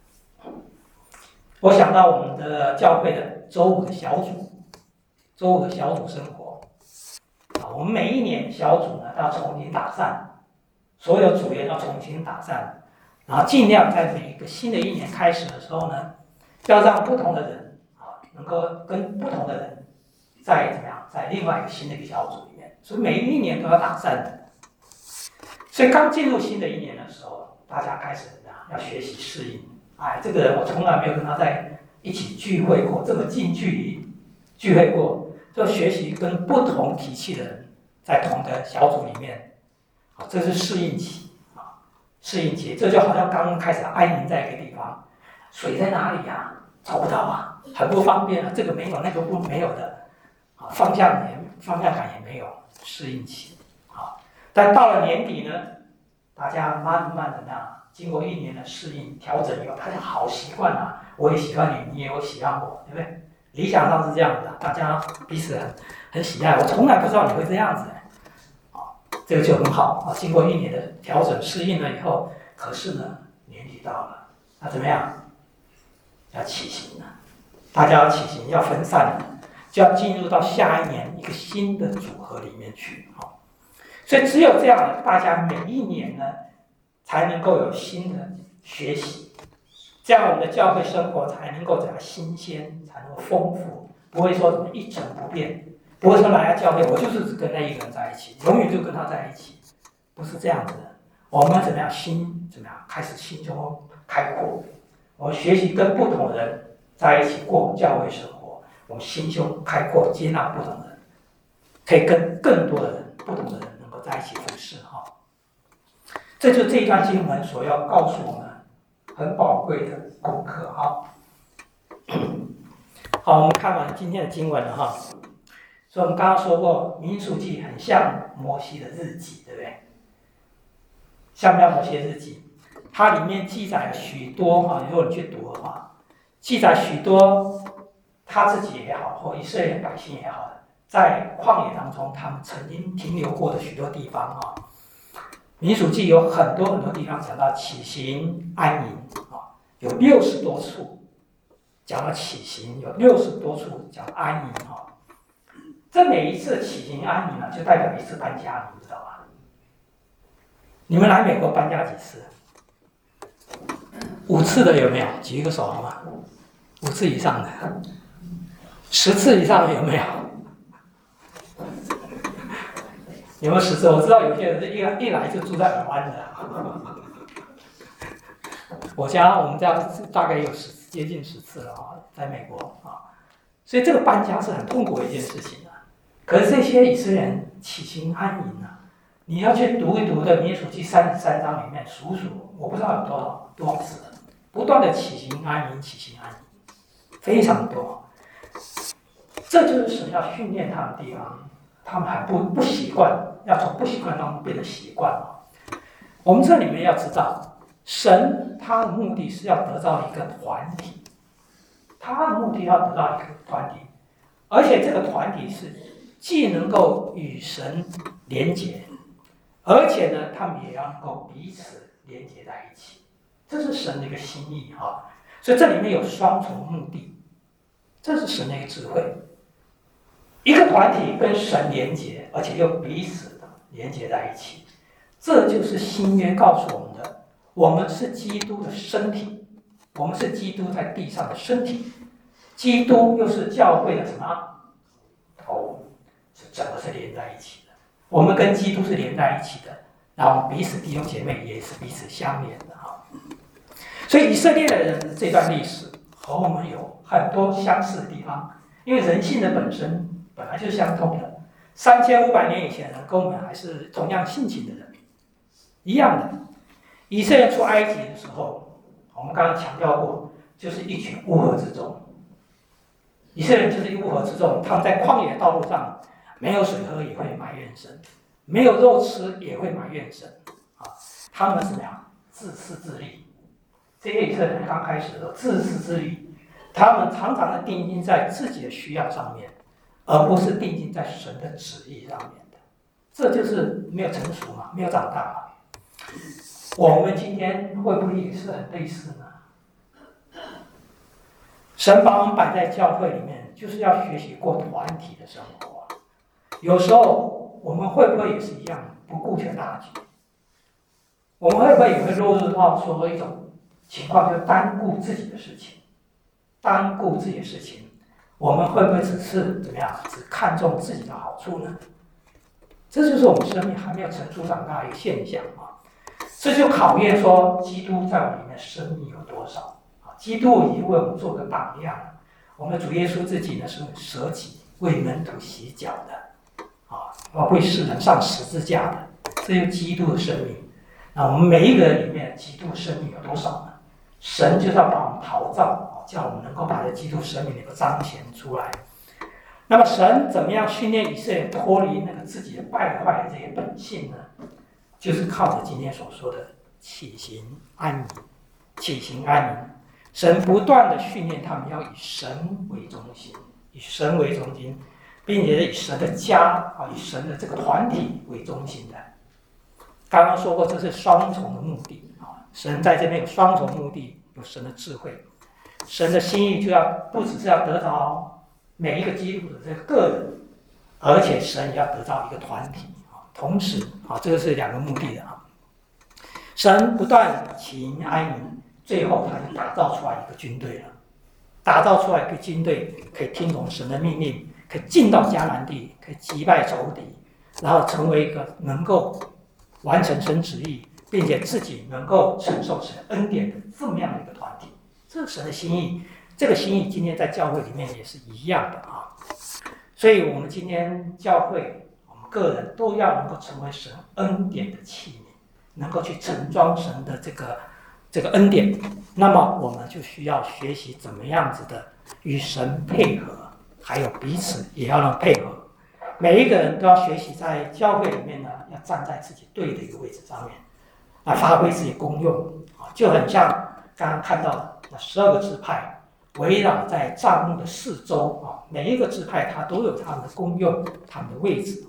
我想到我们的教会的周五的小组，周五的小组生活啊，我们每一年小组呢都要重新打散，所有组员要重新打散，然后尽量在每一个新的一年开始的时候呢，要让不同的人啊，能够跟不同的人在怎么样，在另外一个新的一个小组里面，所以每一年都要打散的。所以刚进入新的一年的时候，大家开始怎么样，要学习适应。哎，这个人我从来没有跟他在一起聚会过，这么近距离聚会过，就学习跟不同体系的人在同个小组里面，啊，这是适应期啊，适应期，这就好像刚刚开始安营在一个地方，水在哪里呀、啊？找不到啊，很不方便啊，这个没有，那个不没有的，啊，方向也方向感也没有，适应期啊。但到了年底呢，大家慢慢的呢。经过一年的适应调整以后，大家好习惯啊，我也喜欢你，你也有喜欢我，对不对？理想上是这样的，大家彼此很很喜爱。我从来不知道你会这样子，啊，这个就很好啊。经过一年的调整适应了以后，可是呢，年底到了，那怎么样？要起行了，大家要起行，要分散了，就要进入到下一年一个新的组合里面去啊。所以只有这样，大家每一年呢。才能够有新的学习，这样我们的教会生活才能够怎样新鲜，才能够丰富，不会说怎么一成不变，不会说来教会我就是只跟那一个人在一起，永远就跟他在一起，不是这样子的。我们怎么样心怎么样开始心胸开阔，我们学习跟不同的人在一起过教会生活，我们心胸开阔，接纳不同的人，可以跟更多的人、不同的人能够在一起服侍哈。这就是这一段经文所要告诉我们很宝贵的功课哈。好，我们看完今天的经文了哈。所以我们刚刚说过，民数记很像摩西的日记，对不对？像不像摩西的日记？它里面记载了许多哈，如果你去读的话，记载许多他自己也好，或以色列百姓也好，在旷野当中他们曾经停留过的许多地方哈。民数记有很多很多地方讲到起行安营啊，有六十多处讲到起行，有六十多处讲安营哈。这每一次起行安营呢，就代表一次搬家，你知道吗？你们来美国搬家几次？五次的有没有？举一个手好吗？五次以上的，十次以上的有没有？有没有十次？我知道有些人是一一来就住在尔湾的。我家我们家大概有十接近十次了啊，在美国啊，所以这个搬家是很痛苦的一件事情啊。可是这些以色列人起行安营啊，你要去读一读的民数记三十三章里面数数，我不知道有多少多少次了，不断的起行安营，起行安营，非常多。这就是神要训练他们的地方，他们还不不习惯，要从不习惯当中变得习惯了。我们这里面要知道，神他的目的是要得到一个团体，他的目的要得到一个团体，而且这个团体是既能够与神连结，而且呢，他们也要能够彼此连结在一起，这是神的一个心意哈。所以这里面有双重目的，这是神的一个智慧。一个团体跟神连结，而且又彼此的连结在一起，这就是新约告诉我们的：我们是基督的身体，我们是基督在地上的身体，基督又是教会的什么头？是整个是连在一起的。我们跟基督是连在一起的，然后彼此弟兄姐妹也是彼此相连的哈。所以以色列的人这段历史和我们有很多相似的地方，因为人性的本身本来就是相通的。三千五百年以前的人跟我们还是同样性情的人，一样的。以色列出埃及的时候，我们刚刚强调过，就是一群乌合之众。以色列人就是乌合之众，他们在旷野道路上没有水喝也会埋怨神，没有肉吃也会埋怨神啊。他们怎么样？自私自利。这些以色列人刚开始的时候自私自利，他们常常的定睛在自己的需要上面，而不是定睛在神的旨意上面的。这就是没有成熟嘛，没有长大嘛。我们今天会不会也是很类似呢？神把我们摆在教会里面，就是要学习过团体的生活。有时候我们会不会也是一样，不顾全大局？我们会不会也会落入到说一种情况，就单顾自己的事情，单顾自己的事情？我们会不会只是怎么样，只看重自己的好处呢？这就是我们生命还没有成熟长大的一个现象啊！这就考验说，基督在我们里面生命有多少啊？基督已经为我们做个榜样了。我们的主耶稣自己呢是舍己为门徒洗脚的啊，为世人上十字架的，这就是基督的生命。那我们每一个人里面，基督的生命有多少呢？神就是要把我们陶造，叫我们能够把这基督生命能够彰显出来。那么神怎么样训练以色列脱离那个自己的败坏的这些本性呢？就是靠着今天所说的起行安宁，起行安宁。神不断的训练他们要以神为中心，以神为中心，并且以神的家啊，以神的这个团体为中心的。刚刚说过，这是双重的目的啊！神在这边有双重目的，有神的智慧，神的心意就要不只是要得着每一个基督的这个个人，而且神也要得到一个团体啊！同时啊，这个是两个目的的啊！神不断起行安宁，最后他就打造出来一个军队了，打造出来一个军队可以听从神的命令，可以进到迦南地，可以击败仇敌，然后成为一个能够完成神旨意，并且自己能够承受神恩典的这么样的一个团体，这是神的心意。这个心意今天在教会里面也是一样的啊。所以我们今天教会，我们个人都要能够成为神恩典的器皿，能够去盛装神的这个这个恩典。那么我们就需要学习怎么样子的与神配合，还有彼此也要能配合。每一个人都要学习在教会里面呢，要站在自己对的一个位置上面，来发挥自己功用，就很像刚刚看到的那十二个支派。围绕在帐幕的四周啊，每一个支派它都有他们的功用，他们的位置。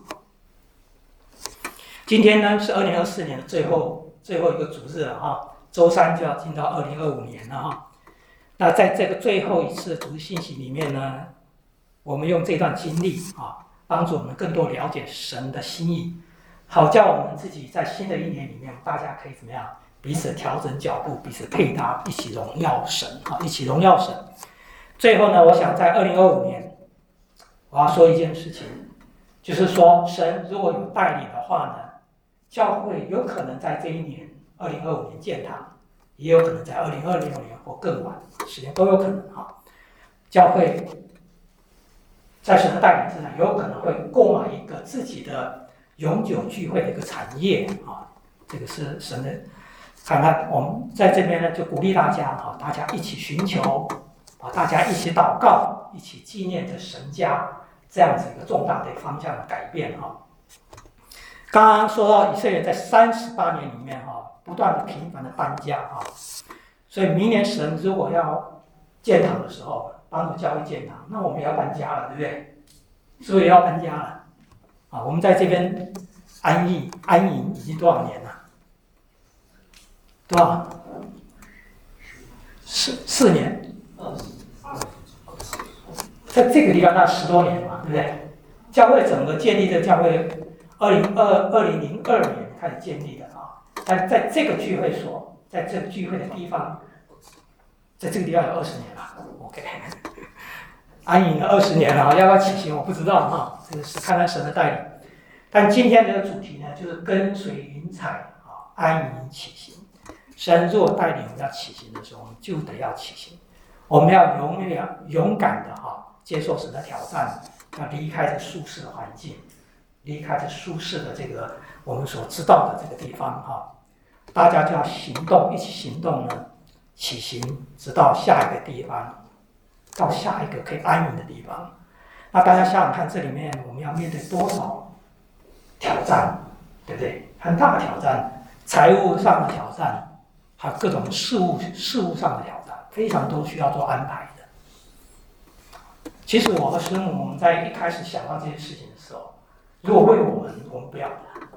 今天呢是二零二四年的最后最后一个主日了哈，周三就要进到二零二五年了哈。那在这个最后一次的主日信息里面呢，我们用这段经历啊，帮助我们更多了解神的心意，好叫我们自己在新的一年里面，大家可以怎么样？彼此调整脚步，彼此配搭，一起荣耀神啊！一起荣耀神。最后呢，我想在二零二五年，我要说一件事情，就是说，神如果有带领的话呢，教会有可能在这一年二零二五年建堂，也有可能在二零二六年或更晚时间都有可能哈。教会在神的带领之下，有可能会购买一个自己的永久聚会的一个产业啊，这个是神的。看看我们在这边呢，就鼓励大家哈，大家一起寻求啊，大家一起祷告，一起纪念着神家这样子一个重大的方向的改变哈。刚刚说到以色列在三十八年里面哈，不断的频繁的搬家哈，所以明年神如果要建堂的时候，帮助教会建堂，那我们也要搬家了，对不对？是不是也要搬家了？啊，我们在这边安逸安营已经多少年了？多少？四四年，在这个地方那十多年嘛，对不对？教会整个建立的教会，二零二二零零二年开始建立的啊，但在这个聚会所，在这个聚会的地方，在这个地方有二十年了 ，OK， 安营了二十年了，要不要起行我不知道哈，这个是看看神的带领。但今天这个主题呢，就是跟随云彩啊，安营起行。神若带领我们要起行的时候，我们就得要起行。我们要勇敢、勇敢的哈，接受神的挑战，要离开这舒适的环境，离开这舒适的这个我们所知道的这个地方哈。大家就要行动，一起行动呢，起行，直到下一个地方，到下一个可以安营的地方。那大家想想看，这里面我们要面对多少挑战，对不对？很大的挑战，财务上的挑战。还有各种事务事务上的挑战，非常多需要做安排的。其实我和师母我们在一开始想到这些事情的时候，如果为我们，我们不要的；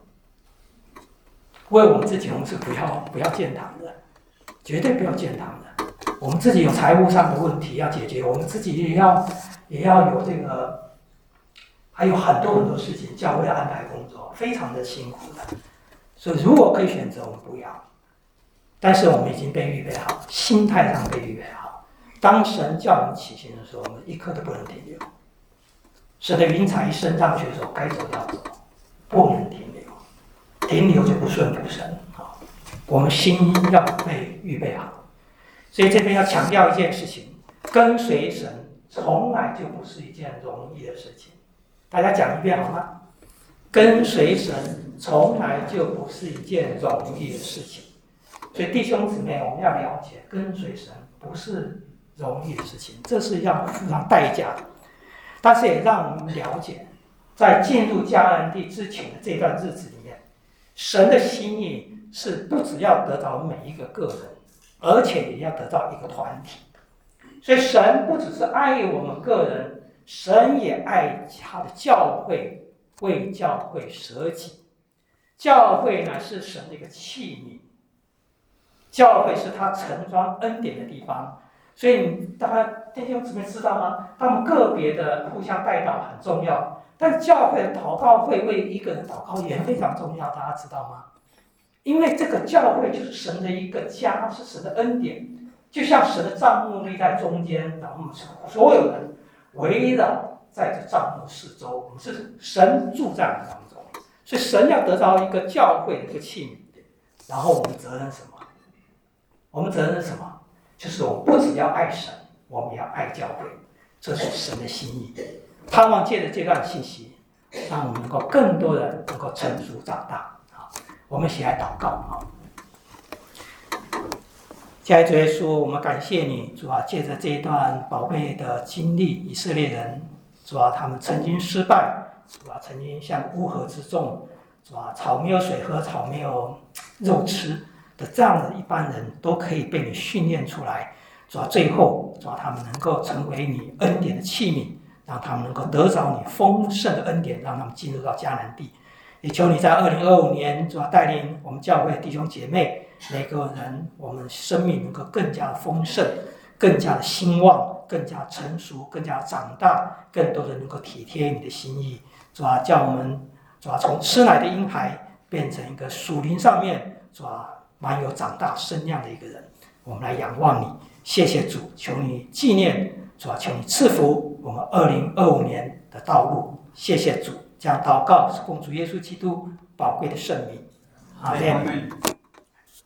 为我们自己，我们是不要不要建堂的，绝对不要建堂的。我们自己有财务上的问题要解决，我们自己也要也要有这个，还有很多很多事情，教会的安排工作非常的辛苦的。所以如果可以选择，我们不要。但是我们已经被预备好，心态上被预备好。当神叫我们起行的时候，我们一刻都不能停留。神的云彩一升上去的时候，该走要走，不能停留。停留就不顺服神啊！我们心要被预备好。所以这边要强调一件事情：跟随神从来就不是一件容易的事情。大家讲一遍好吗？跟随神从来就不是一件容易的事情。所以弟兄姊妹，我们要了解，跟随神不是容易的事情，这是要付上代价的。但是也让我们了解，在进入迦南地之前的这段日子里面，神的心意是不只要得到每一个个人，而且也要得到一个团体。所以神不只是爱我们个人，神也爱他的教会，为教会舍己。教会呢，是神的一个器皿。教会是他盛装恩典的地方，所以大家弟兄姊妹知道吗？他们个别的互相代祷很重要，但教会的祷告会为一个人祷告也非常重要，大家知道吗？因为这个教会就是神的一个家，是神的恩典，就像神的帐幕立在中间，然后我们所有人围绕在这帐幕四周，我们是神住在我们当中，所以神要得到一个教会的一个器皿，然后我们责任什么？我们责任是什么？就是我们不只要爱神，我们要爱教会，这是神的心意。盼望借着这段信息， 让我们能够更多人能够成熟长大。好，我们一起来祷告啊！亲爱的主耶稣，我们感谢你，主啊，借着这一段宝贝的经历，以色列人，主啊，他们曾经失败，主啊，曾经像乌合之众，主啊，草没有水喝，草没有肉吃的这样的一般人都可以被你训练出来，主啊，最后主啊，他们能够成为你恩典的器皿，让他们能够得着你丰盛的恩典，让他们进入到迦南地。也求你在二零二五年，主要带领我们教会弟兄姐妹每个人，我们生命能够更加的丰盛，更加的兴旺，更加成熟，更加长大，更多的能够体贴你的心意。主要叫我们主要从吃奶的婴孩变成一个属灵上面主要蛮有长大身量的一个人。我们来仰望你，谢谢主，求你纪念，主要求你赐福我们二零二五年的道路。谢谢主，这样祷告是奉主耶稣基督宝贵的圣名。阿们。